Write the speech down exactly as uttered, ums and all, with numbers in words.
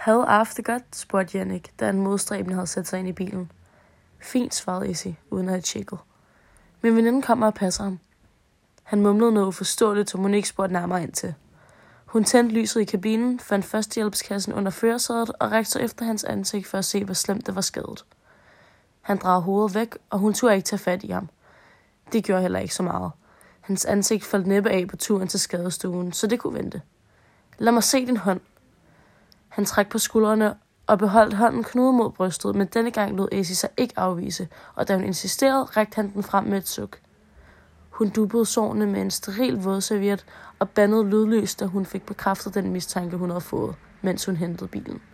Havde Arf det godt, spurgte Jannik, da en modstræbende havde sat sig ind i bilen. Fint, svarede Izzy, uden at have tjekket. Min veninde kommer og passer ham. Han mumlede noget uforståeligt, som hun ikke spurgte nærmere ind til. Hun tændte lyset i kabinen, fandt førstehjælpskassen under førersædet og rækte sig efter hans ansigt for at se, hvor slemt det var skadet. Han drejede hovedet væk, og hun turde ikke tage fat i ham. Det gjorde heller ikke så meget. Hans ansigt faldt næppe af på turen til skadestuen, så det kunne vente. Lad mig se din hånd. Han trak på skuldrene og beholdt hånden knudet mod brystet, men denne gang lod Izzy sig ikke afvise, og da hun insisterede, rækte han den frem med et suk. Hun duppede sårene med en steril vådserviet og bandede lydløst, da hun fik bekræftet den mistanke, hun havde fået, mens hun hentede bilen.